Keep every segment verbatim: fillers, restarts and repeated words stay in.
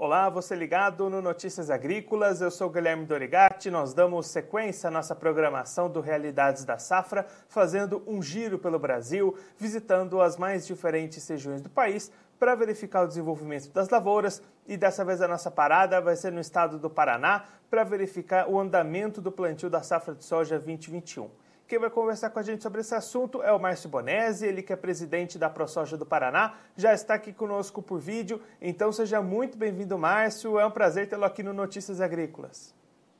Olá, você ligado no Notícias Agrícolas, eu sou Guilherme Dorigatti, nós damos sequência à nossa programação do Realidades da Safra, fazendo um giro pelo Brasil, visitando as mais diferentes regiões do país para verificar o desenvolvimento das lavouras e dessa vez a nossa parada vai ser no estado do Paraná para verificar o andamento do plantio da safra de soja vinte e vinte e um. Quem vai conversar com a gente sobre esse assunto é o Márcio Bonesi, ele que é presidente da ProSoja do Paraná, já está aqui conosco por vídeo, então seja muito bem-vindo, Márcio, é um prazer tê-lo aqui no Notícias Agrícolas.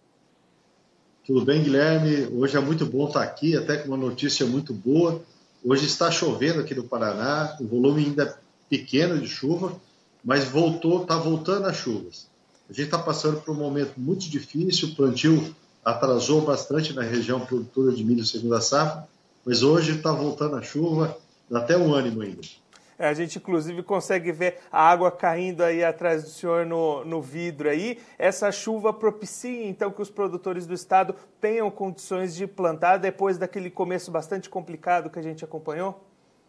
Tudo bem, Guilherme? Hoje é muito bom estar aqui, até com uma notícia muito boa. Hoje está chovendo aqui no Paraná, o volume ainda é pequeno de chuva, mas voltou, está voltando as chuvas. A gente está passando por um momento muito difícil, o plantio atrasou bastante na região produtora de milho segunda safra, mas hoje está voltando a chuva, dá até um ânimo ainda. É, a gente inclusive consegue ver a água caindo aí atrás do senhor no, no vidro aí. Essa chuva propicia então que os produtores do estado tenham condições de plantar depois daquele começo bastante complicado que a gente acompanhou?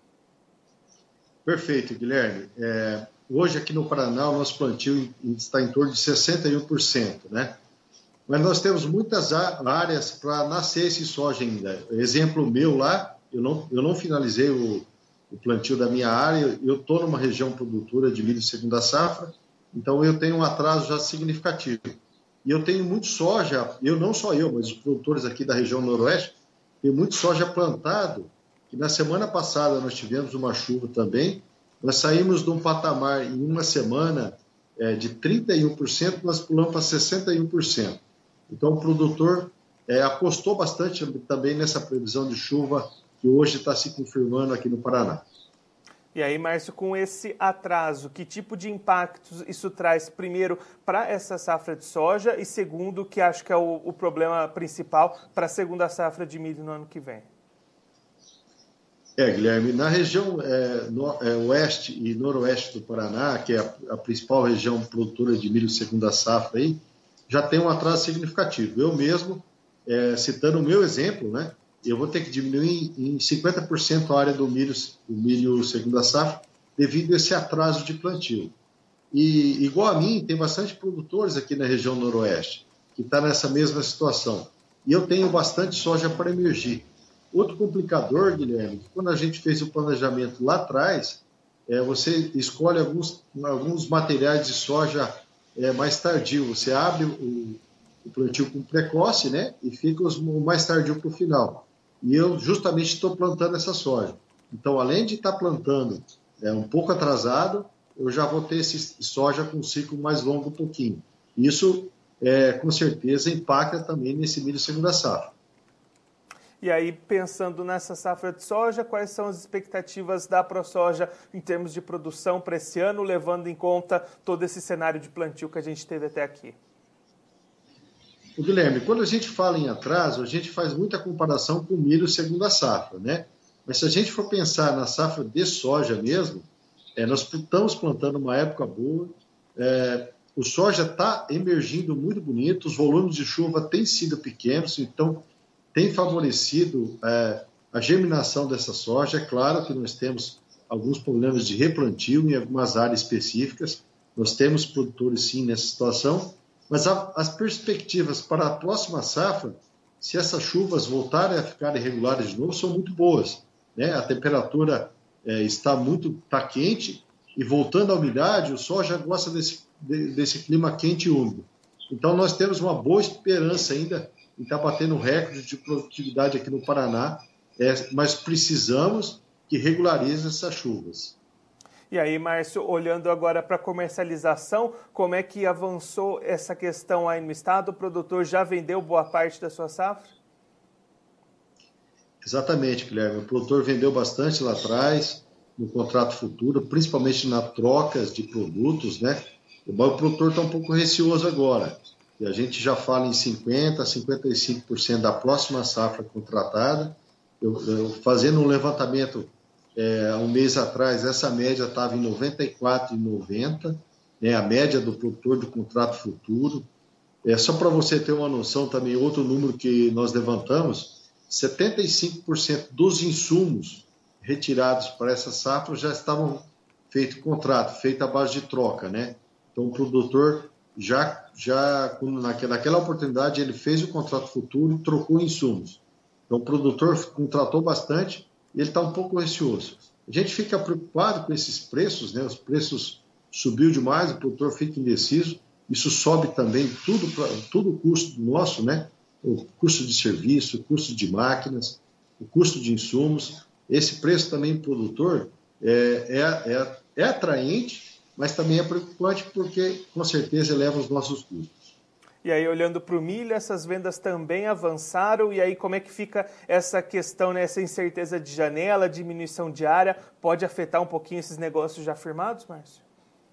Perfeito, Guilherme. É, hoje aqui no Paraná o nosso plantio está em torno de sessenta e um por cento, né? Mas nós temos muitas áreas para nascer esse soja ainda. Exemplo meu lá, eu não, eu não finalizei o, o plantio da minha área, eu estou numa região produtora de milho segunda safra, então eu tenho um atraso já significativo. E eu tenho muito soja, eu não só eu, mas os produtores aqui da região noroeste, tem muito soja plantado, que na semana passada nós tivemos uma chuva também, nós saímos de um patamar em uma semana é, de trinta e um por cento, nós pulamos para sessenta e um por cento. Então, o produtor é, apostou bastante também nessa previsão de chuva que hoje está se confirmando aqui no Paraná. E aí, Márcio, com esse atraso, que tipo de impactos isso traz, primeiro, para essa safra de soja e, segundo, que acho que é o, o problema principal para a segunda safra de milho no ano que vem? É, Guilherme, na região é, no, é, oeste e noroeste do Paraná, que é a, a principal região produtora de milho segunda safra aí, já tem um atraso significativo. Eu mesmo, é, citando o meu exemplo, né, eu vou ter que diminuir em cinquenta por cento a área do milho, do milho segunda safra devido a esse atraso de plantio. E, igual a mim, tem bastante produtores aqui na região noroeste que está nessa mesma situação. E eu tenho bastante soja para emergir. Outro complicador, Guilherme, quando a gente fez o planejamento lá atrás, é, você escolhe alguns, alguns materiais de soja é mais tardio, você abre o, o plantio com precoce, né, e fica os, o mais tardio para o final. E eu justamente estou plantando essa soja. Então, além de estar plantando é, um pouco atrasado, eu já vou ter esse soja com um ciclo mais longo um pouquinho. Isso, é, com certeza, impacta também nesse milho segunda safra. E aí, pensando nessa safra de soja, quais são as expectativas da ProSoja em termos de produção para esse ano, levando em conta todo esse cenário de plantio que a gente teve até aqui? O Guilherme, quando a gente fala em atraso, a gente faz muita comparação com o milho segunda safra, né? Mas se a gente for pensar na safra de soja mesmo, é, nós estamos plantando uma época boa, é, o soja está emergindo muito bonito, os volumes de chuva têm sido pequenos, então tem favorecido é, a germinação dessa soja. É claro que nós temos alguns problemas de replantio em algumas áreas específicas, nós temos produtores sim nessa situação, mas a, as perspectivas para a próxima safra, se essas chuvas voltarem a ficar irregulares de novo, são muito boas, né? A temperatura é, está muito tá quente e voltando à umidade, o soja gosta desse, de, desse clima quente e úmido. Então nós temos uma boa esperança ainda e está batendo recorde de produtividade aqui no Paraná, é, mas precisamos que regularize essas chuvas. E aí, Márcio, olhando agora para a comercialização, como é que avançou essa questão aí no estado? O produtor já vendeu boa parte da sua safra? Exatamente, Guilherme. O produtor vendeu bastante lá atrás, no contrato futuro, principalmente nas trocas de produtos, né? O produtor está um pouco receoso agora. E a gente já fala em cinquenta por cento a cinquenta e cinco por cento da próxima safra contratada. Eu, eu fazendo um levantamento é, há um mês atrás, essa média estava em noventa e quatro vírgula noventa, né, a média do produtor do contrato futuro. É, só para você ter uma noção também, outro número que nós levantamos, setenta e cinco por cento dos insumos retirados para essa safra já estavam feito contrato, feito à base de troca, né? Então, Então, o produtor já, já naquela, naquela oportunidade, ele fez o contrato futuro e trocou insumos. Então, o produtor contratou bastante e ele está um pouco receoso. A gente fica preocupado com esses preços, né? Os preços subiu demais, o produtor fica indeciso. Isso sobe também tudo, tudo o custo nosso, né? O custo de serviço, o custo de máquinas, o custo de insumos. Esse preço também do produtor é, é, é, é atraente, mas também é preocupante porque, com certeza, eleva os nossos custos. E aí, olhando para o milho, essas vendas também avançaram. E aí, como é que fica essa questão, né? Essa incerteza de janela, diminuição diária, pode afetar um pouquinho esses negócios já firmados, Márcio?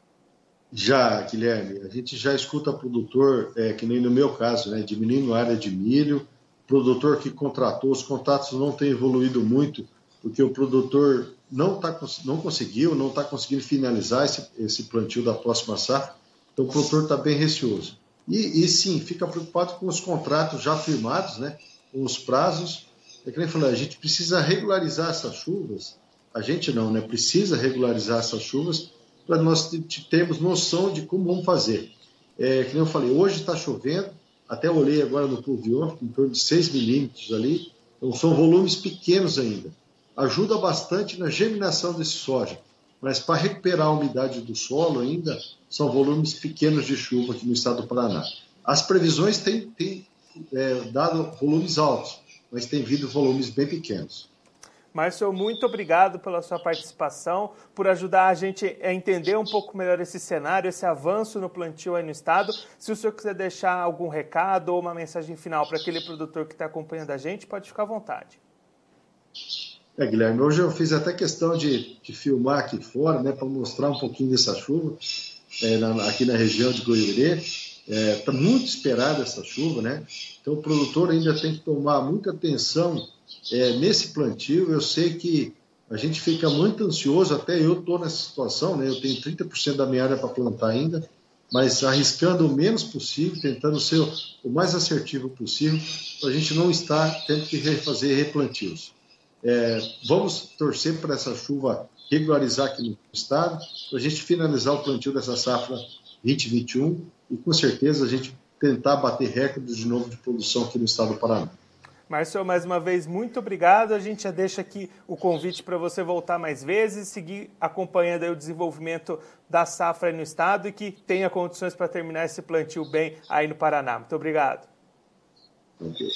Já, Guilherme, a gente já escuta produtor, é, que nem no meu caso, né, diminuindo a área de milho, produtor que contratou, os contratos não têm evoluído muito, porque o produtor não, tá, não conseguiu, não está conseguindo finalizar esse, esse plantio da próxima safra, então o produtor está bem receoso. E, e sim, fica preocupado com os contratos já firmados, né, com os prazos. É que nem falei, a gente precisa regularizar essas chuvas, a gente não, né, precisa regularizar essas chuvas para nós termos noção de como vamos fazer. É, que nem eu falei, hoje está chovendo, até olhei agora no pluviômetro, em torno de seis milímetros ali, então são volumes pequenos ainda. Ajuda bastante na germinação desse soja, mas para recuperar a umidade do solo ainda, são volumes pequenos de chuva aqui no estado do Paraná. As previsões têm, têm é, dado volumes altos, mas tem vindo volumes bem pequenos. Márcio, muito obrigado pela sua participação, por ajudar a gente a entender um pouco melhor esse cenário, esse avanço no plantio aí no estado. Se o senhor quiser deixar algum recado ou uma mensagem final para aquele produtor que está acompanhando a gente, pode ficar à vontade. É, Guilherme, hoje eu fiz até questão de, de filmar aqui fora, né, para mostrar um pouquinho dessa chuva, é, na, aqui na região de Goiôerê. Está é, muito esperada essa chuva, né? Então o produtor ainda tem que tomar muita atenção é, nesse plantio. Eu sei que a gente fica muito ansioso, até eu estou nessa situação, né? Eu tenho trinta por cento da minha área para plantar ainda, mas arriscando o menos possível, tentando ser o mais assertivo possível, para a gente não estar tendo que fazer replantios. É, vamos torcer para essa chuva regularizar aqui no estado, para a gente finalizar o plantio dessa safra vinte e vinte e um e com certeza a gente tentar bater recordes de novo de produção aqui no estado do Paraná. Márcio, mais uma vez, muito obrigado. A gente já deixa aqui o convite para você voltar mais vezes, seguir acompanhando aí o desenvolvimento da safra aí no estado e que tenha condições para terminar esse plantio bem aí no Paraná. Muito obrigado. Okay.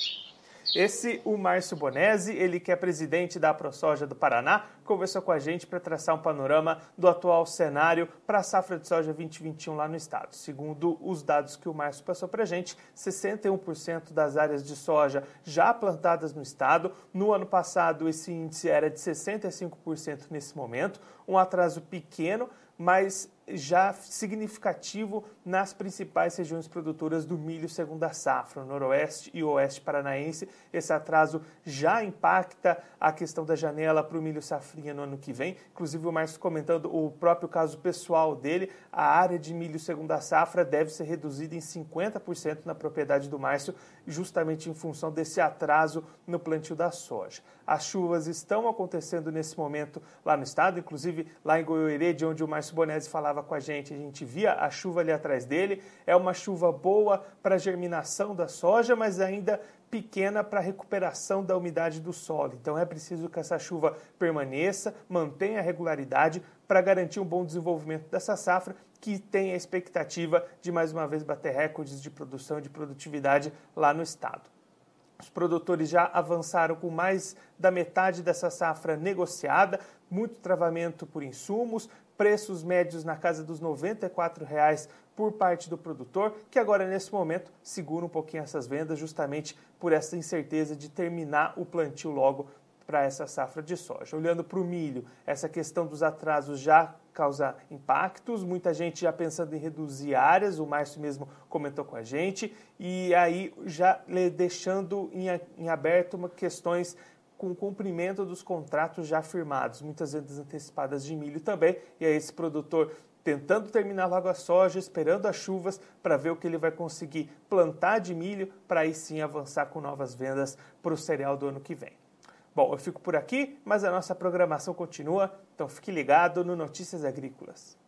Esse, o Márcio Bonesi, ele que é presidente da ProSoja do Paraná, conversou com a gente para traçar um panorama do atual cenário para a safra de soja vinte e vinte e um lá no estado. Segundo os dados que o Márcio passou para a gente, sessenta e um por cento das áreas de soja já plantadas no estado. No ano passado, esse índice era de sessenta e cinco por cento nesse momento, um atraso pequeno, mas já significativo nas principais regiões produtoras do milho segunda safra, noroeste e oeste paranaense. Esse atraso já impacta a questão da janela para o milho safrinha no ano que vem. Inclusive o Márcio comentando o próprio caso pessoal dele, a área de milho segunda safra deve ser reduzida em cinquenta por cento na propriedade do Márcio, justamente em função desse atraso no plantio da soja. As chuvas estão acontecendo nesse momento lá no estado, inclusive lá em Goiôerê, de onde o Márcio Bonesi falava com a gente, a gente via a chuva ali atrás dele. É uma chuva boa para a germinação da soja, mas ainda pequena para a recuperação da umidade do solo. Então é preciso que essa chuva permaneça, mantenha a regularidade para garantir um bom desenvolvimento dessa safra, que tem a expectativa de mais uma vez bater recordes de produção e de produtividade lá no estado. Os produtores já avançaram com mais da metade dessa safra negociada, muito travamento por insumos, preços médios na casa dos noventa e quatro reais por parte do produtor, que agora, nesse momento, segura um pouquinho essas vendas, justamente por essa incerteza de terminar o plantio logo para essa safra de soja. Olhando para o milho, essa questão dos atrasos já causa impactos, muita gente já pensando em reduzir áreas, o Márcio mesmo comentou com a gente, e aí já deixando em, em aberto uma questões com o cumprimento dos contratos já firmados, muitas vendas antecipadas de milho também, e aí esse produtor tentando terminar logo a soja, esperando as chuvas para ver o que ele vai conseguir plantar de milho, para aí sim avançar com novas vendas para o cereal do ano que vem. Bom, eu fico por aqui, mas a nossa programação continua, então fique ligado no Notícias Agrícolas.